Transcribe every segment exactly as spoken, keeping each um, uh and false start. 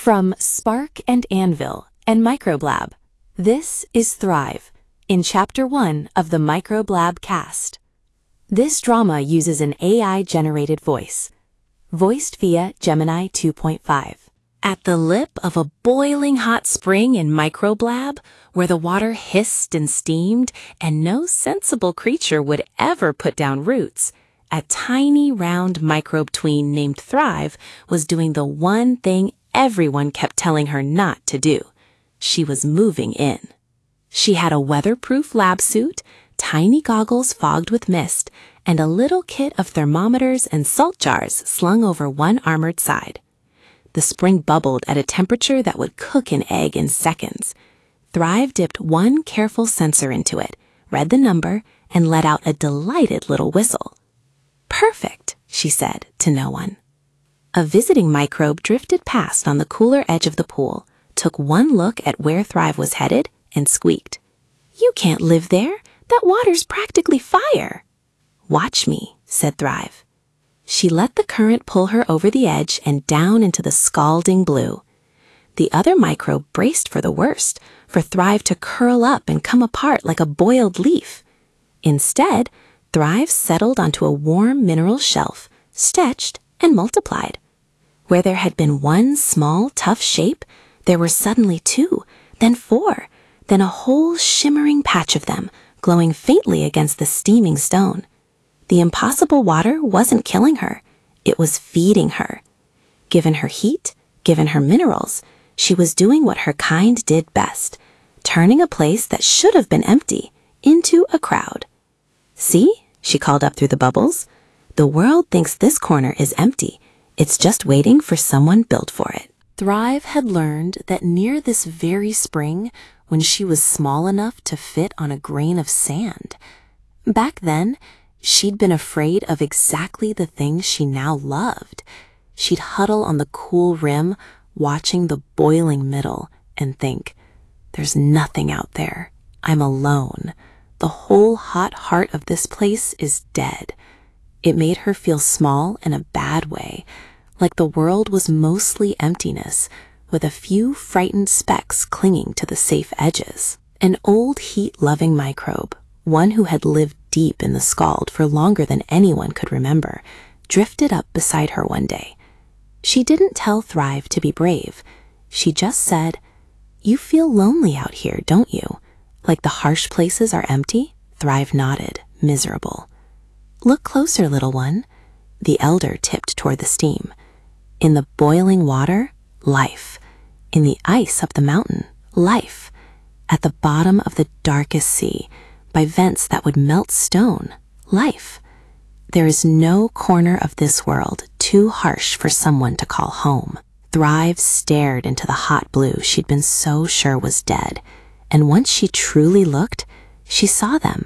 From Spark and Anvil and Microblab, this is Thrive, in Chapter one of the Microblab cast. This drama uses an A I-generated voice, voiced via Gemini two point five. At the lip of a boiling hot spring in Microblab, where the water hissed and steamed and no sensible creature would ever put down roots, a tiny round microbe tween named Thrive was doing the one thing everyone kept telling her not to do. She was moving in. She had a weatherproof lab suit, tiny goggles fogged with mist, and a little kit of thermometers and salt jars slung over one armored side. The spring bubbled at a temperature that would cook an egg in seconds. Thrive dipped one careful sensor into it, read the number, and let out a delighted little whistle. "Perfect," she said to no one. A visiting microbe drifted past on the cooler edge of the pool, took one look at where Thrive was headed, and squeaked, "You can't live there. That water's practically fire." "Watch me," said Thrive. She let the current pull her over the edge and down into the scalding blue. The other microbe braced for the worst, for Thrive to curl up and come apart like a boiled leaf. Instead, Thrive settled onto a warm mineral shelf, stretched, and multiplied. Where there had been one small, tough shape, there were suddenly two, then four, then a whole shimmering patch of them, glowing faintly against the steaming stone. The impossible water wasn't killing her. It was feeding her. Given her heat, given her minerals, she was doing what her kind did best, turning a place that should have been empty into a crowd. "See?" she called up through the bubbles. "The world thinks this corner is empty. It's just waiting for someone built for it." Thrive had learned that near this very spring, when she was small enough to fit on a grain of sand, back then, she'd been afraid of exactly the things she now loved. She'd huddle on the cool rim, watching the boiling middle, and think, "There's nothing out there. I'm alone. The whole hot heart of this place is dead." It made her feel small in a bad way, like the world was mostly emptiness, with a few frightened specks clinging to the safe edges. An old heat-loving microbe, one who had lived deep in the scald for longer than anyone could remember, drifted up beside her one day. She didn't tell Thrive to be brave. She just said, "You feel lonely out here, don't you? Like the harsh places are empty?" Thrive nodded, miserable. "Look closer, little one." The elder tipped toward the steam. In the boiling water, life. In the ice up the mountain, life. At the bottom of the darkest sea, by vents that would melt stone, life. There is no corner of this world too harsh for someone to call home. Thrive stared into the hot blue she'd been so sure was dead, and once she truly looked, she saw them.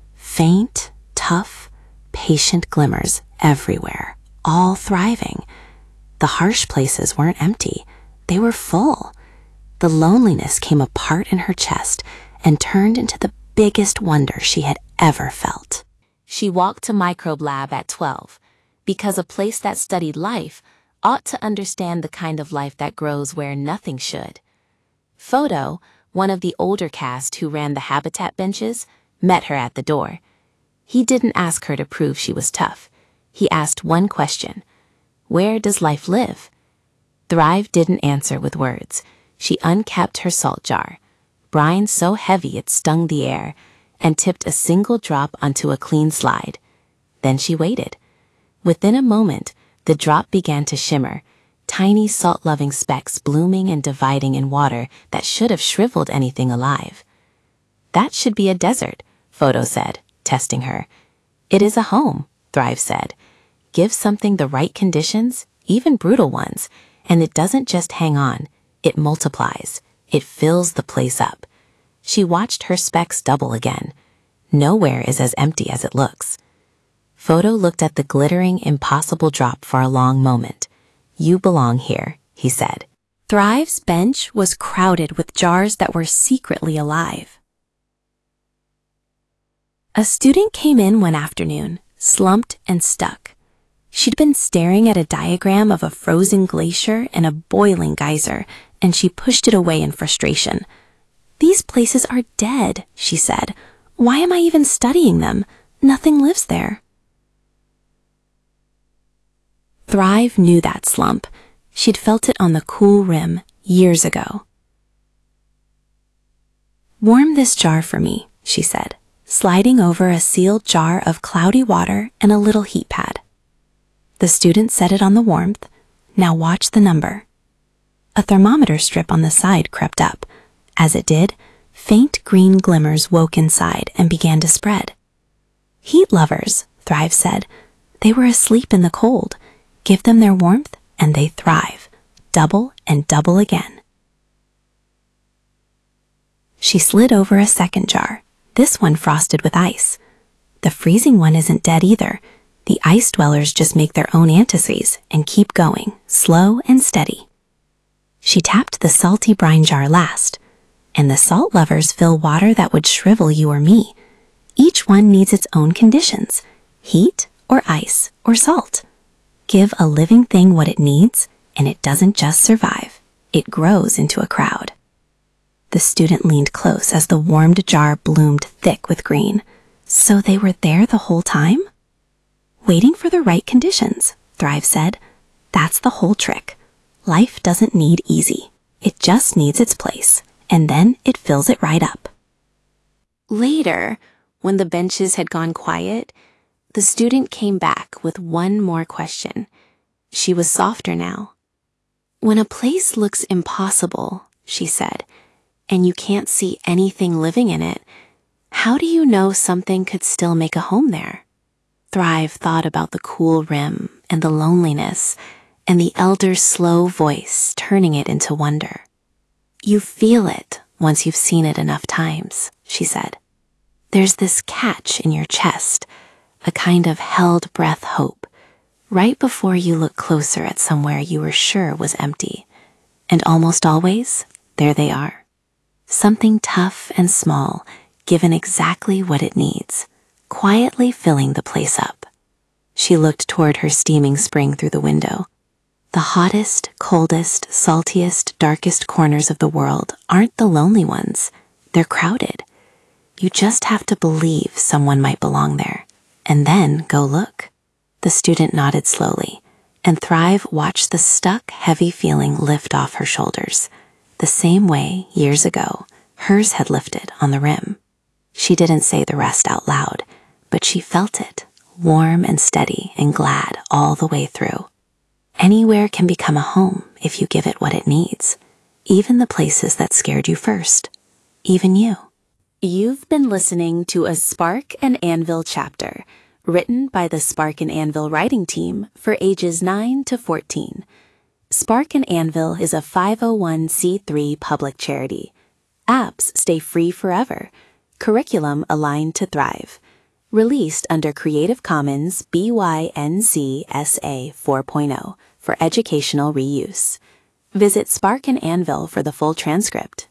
Faint, tough, patient glimmers everywhere, all thriving. The harsh places weren't empty, they were full. The loneliness came apart in her chest and turned into the biggest wonder she had ever felt. She walked to Microblab at twelve, because a place that studied life ought to understand the kind of life that grows where nothing should. Photo, one of the older cast who ran the habitat benches, met her at the door. He didn't ask her to prove she was tough. He asked one question: "Where does life live?" Thrive didn't answer with words. She uncapped her salt jar, brine so heavy it stung the air, and tipped a single drop onto a clean slide. Then she waited. Within a moment, the drop began to shimmer, tiny salt-loving specks blooming and dividing in water that should have shriveled anything alive. "That should be a desert," Photo said, testing her. "It is a home," Thrive said. "Give something the right conditions, even brutal ones, and it doesn't just hang on, it multiplies. It fills the place up." She watched her specks double again. Nowhere is as empty as it looks. Photo looked at the glittering, impossible drop for a long moment. "You belong here," he said. Thrive's bench was crowded with jars that were secretly alive. A student came in one afternoon, slumped and stuck. She'd been staring at a diagram of a frozen glacier and a boiling geyser, and she pushed it away in frustration. "These places are dead," she said. "Why am I even studying them? Nothing lives there." Thrive knew that slump. She'd felt it on the cool rim years ago. "Warm this jar for me," she said, sliding over a sealed jar of cloudy water and a little heat pad. The student set it on the warmth. "Now watch the number." A thermometer strip on the side crept up. As it did, faint green glimmers woke inside and began to spread. "Heat lovers," Thrive said. "They were asleep in the cold. Give them their warmth and they thrive. Double and double again." She slid over a second jar, this one frosted with ice. The freezing one isn't dead either. The ice dwellers just make their own antifreeze and keep going, slow and steady. She tapped the salty brine jar last, and the salt lovers fill water that would shrivel you or me. Each one needs its own conditions, heat or ice or salt. Give a living thing what it needs, and it doesn't just survive, it grows into a crowd. The student leaned close as the warmed jar bloomed thick with green. So they were there the whole time? "Waiting for the right conditions," Thrive said. "That's the whole trick. Life doesn't need easy. It just needs its place, and then it fills it right up." Later, when the benches had gone quiet, the student came back with one more question. She was softer now. "When a place looks impossible," she said, "and you can't see anything living in it, how do you know something could still make a home there?" Thrive thought about the cool rim and the loneliness and the elder's slow voice turning it into wonder. "You feel it once you've seen it enough times," she said. "There's this catch in your chest, a kind of held breath hope, right before you look closer at somewhere you were sure was empty. And almost always, there they are. Something tough and small, given exactly what it needs, quietly filling the place up." She looked toward her steaming spring through the window. The hottest, coldest, saltiest, darkest corners of the world aren't the lonely ones. They're crowded. You just have to believe someone might belong there, and then go look. The student nodded slowly, and Thrive watched the stuck, heavy feeling lift off her shoulders, the same way, years ago, hers had lifted on the rim. She didn't say the rest out loud, but she felt it, warm and steady and glad all the way through. Anywhere can become a home if you give it what it needs, even the places that scared you first, even you. You've been listening to a Spark and Anvil chapter, written by the Spark and Anvil writing team for ages nine to fourteen. Spark and Anvil is a five oh one c three public charity. Apps stay free forever. Curriculum aligned to Thrive. Released under Creative Commons B Y N C S A four point oh for educational reuse. Visit Spark and Anvil for the full transcript.